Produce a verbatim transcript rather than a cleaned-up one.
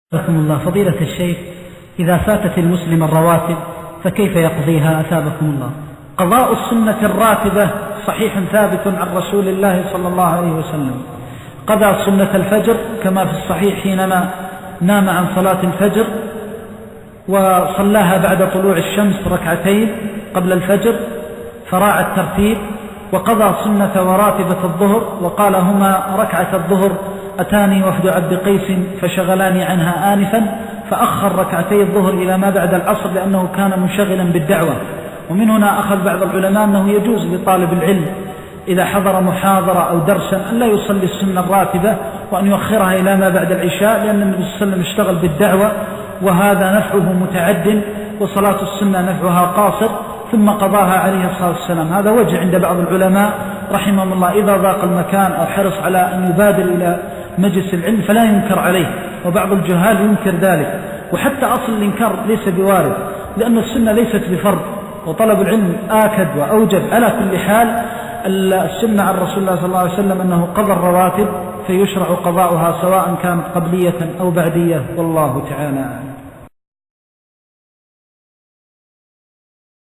أثابكم الله. فضيلة الشيخ، إذا فاتت المسلم الرواتب فكيف يقضيها أثابكم الله؟ قضاء السنة الراتبة صحيح ثابت عن رسول الله صلى الله عليه وسلم. قضى سنة الفجر كما في الصحيح حينما نام عن صلاة الفجر وصلاها بعد طلوع الشمس ركعتين قبل الفجر فراعى الترتيب، وقضى سنة وراتبة الظهر وقال هما ركعة الظهر أتاني وفد عبد قيس فشغلاني عنها آنفا، فأخر ركعتي الظهر إلى ما بعد العصر لأنه كان منشغلا بالدعوة. ومن هنا أخذ بعض العلماء أنه يجوز لطالب العلم إذا حضر محاضرة أو درسا أن لا يصلي السنة الراتبة وأن يؤخرها إلى ما بعد العشاء، لأن النبي صلى الله عليه وسلم اشتغل بالدعوة وهذا نفعه متعد وصلاة السنة نفعها قاصر، ثم قضاها عليه الصلاة والسلام. هذا وجه عند بعض العلماء رحمهم الله، إذا ضاق المكان أو حرص على أن يبادر إلى مجلس العلم فلا ينكر عليه، وبعض الجهال ينكر ذلك. وحتى أصل الإنكار ليس بوارد، لأن السنة ليست بفرض، وطلب العلم آكد وأوجب. على كل حال السنة عن رسول الله صلى الله عليه وسلم أنه قضى الرواتب فيشرع قضاؤها سواء كانت قبلية أو بعدية، والله تعالى.